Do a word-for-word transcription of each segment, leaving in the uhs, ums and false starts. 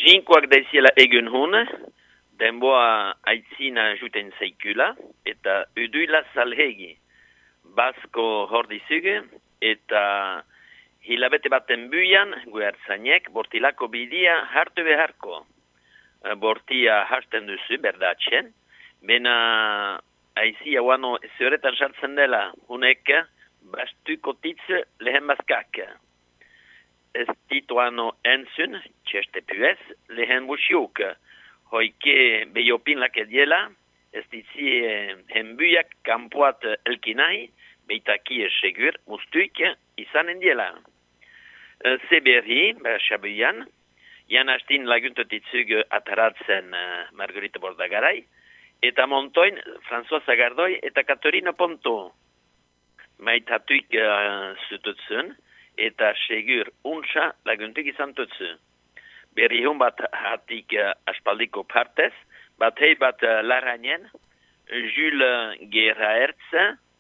Finkoak daiziela egun hun, denboa aitzina juten zeikula, eta uduila salhegi. Basko hordizuge, eta hilabete baten buian, guertzainek, bortilako bidia hartu beharko. Bortia hasten duzu, berdatxen, bena aizia guano zeuretan sartzen dela, hunek bastuko titz lehen bazkak. Ez tituano entzun, txeste puez, lehen busiuk, hoike beiopin lake diela, ez ditzi henbuiak kampuat elkinai, beitaki segur, mustuik izanen diela. Zeberri, xabuian, jan hastin laguntutitzug ataratzen Margarita Bordagarai, eta montoin François Sagardoi eta Katorina Ponto. Maitatuik uh, zututzen, eta segur untsa laguntuk izan tutzu. Berri hon bat hatik uh, aspaldiko partez, bat hei bat uh, larainen, Jules Geraertz,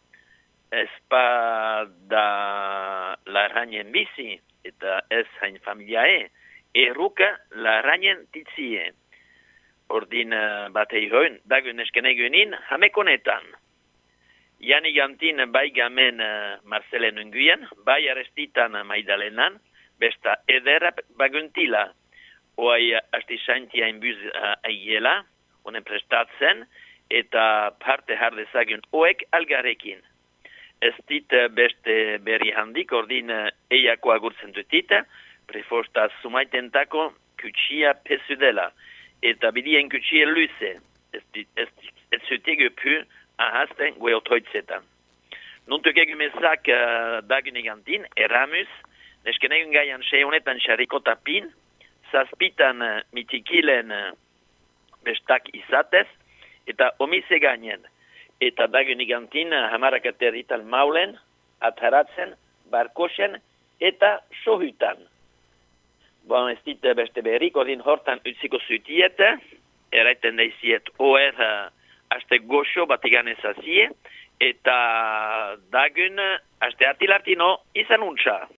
espada larainen bizi, eta ez hain familiae, erruka larainen titzie. Ordin uh, bat hei hoin, dagun eskenegunin, hamekonetan. Jani gantin bai gamen uh, Marcelen unguien, bai arestitan Maidalenan, besta edera baguntila. Oai asti santia inbuz uh, aiela, honen prestatzen, eta parte jardezagun oek algarekin. Ez dit uh, beste berri handik, ordin uh, eiako agurtzen dutit, prefosta sumaitentako kutsia pesudela, eta bidien kutsia luze, ez, ez, ez zutegu pu, ahazten gueotoitzetan. Nuntuk egumezak uh, dagunigantin, eramus, neskenegun gaian se honetan xarikotapin, zazpitan uh, mitikilen uh, bestak izatez, eta omise gainen. Eta dagunigantin uh, hamarakaterital maulen, ataratzen, barkosen, eta sohutan. Bon, ez dit beste berrik, odin hortan utziko zutiete, eraiten daiziet oer uh, aste goxo batigan ezazie, eta dagun aste atilatino izan untsa.